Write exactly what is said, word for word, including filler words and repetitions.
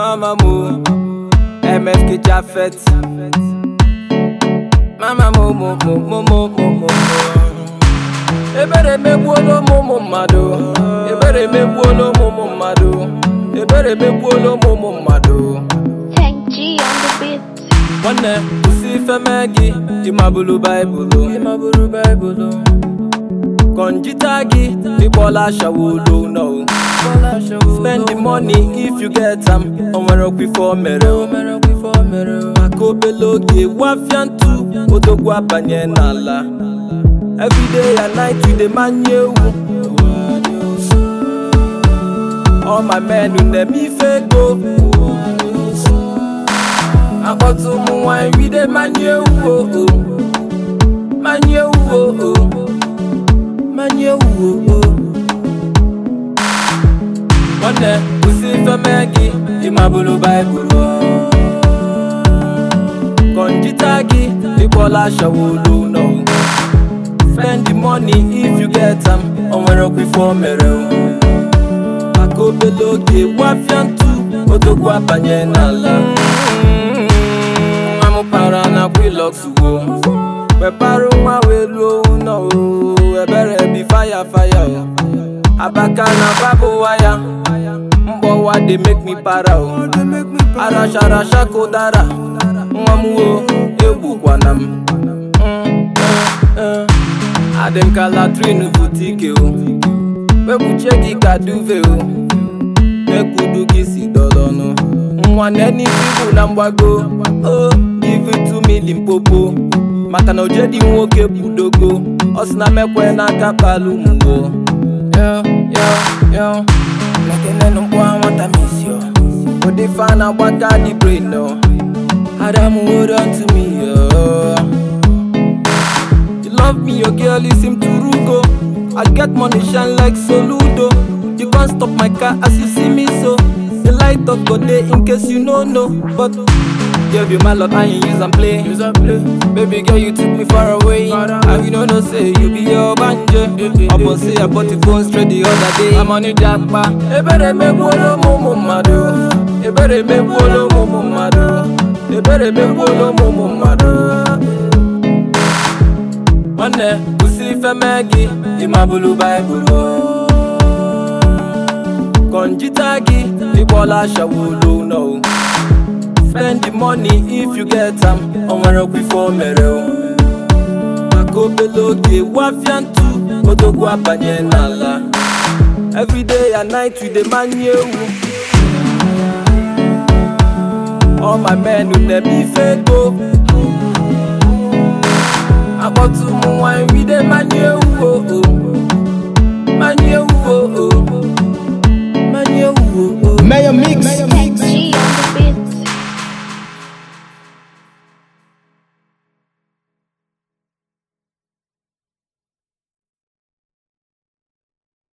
Mama mo, M F K Jafet. Mama mo mo mo mo mo mo mo. Ebere me buolo mo mo mado. Ebere me buolo mo mo mado. Ebere me buolo mo mo mado. Tank G on the beat. One day, we see Femegi, Imabulu Bible, Imabulu Bible. Konjitagi, the bola shawulu no. Spend the money if you get them. Omero before mero, omero before mero. Akobelo ge wafiantu, odogwa banye nala. Every day and night we the man you. All my men who let me fake go. I got to move wine with the man you. Man you. Man you. One day we see Femegi, Imabulu Bible. Konjitagi, the bola shawulu no. Spend the money if you get them. Omero before mero. Akobelo ge wafiantu, odogwa banye nala. Amu para na quilox wo. We paru ma we low no. Ebere be fire fire. Abaka na babu waya. Mbo wa they make me para o. Arasha rasha kodara. Mwamu o ebu kwanam. Adem kala trinu boutique o. We buchegi kaduve o. Me kudu kisi dolono. Mwane ni fibu na mwago. Oh, give it to me Limpopo. Makana ojedi nwoke budogo. Osina mekwe na kapalu mwo. Yo, yo, yo. Mekene numbwa wanta misyo. Ode fana waka di brain no. Adam hold on to me yo. You love me your girl you seem to rugo. I get money shine like Soludo. You can't stop my car as you see me so. The light of God day in case you don't know. But give you my love and you use and play. Use and play. Baby girl, you took me far away. And you don't know, say you be your banje. I must say I bought the phone straight the other day. I'm on the jackpot. Ebere me buolo mo mo mado. Ebere me buolo mo mo mado. Ebere me buolo mo mo mado. One day, we see Femegi, Imabulu Bible. Konjitagi, the bola shawulu no. Spend the money if you get them. Omero before mero. Akobelo ge wafiantu, odogwa banye nala. Every day and night we the man you. All my men who let me fake go.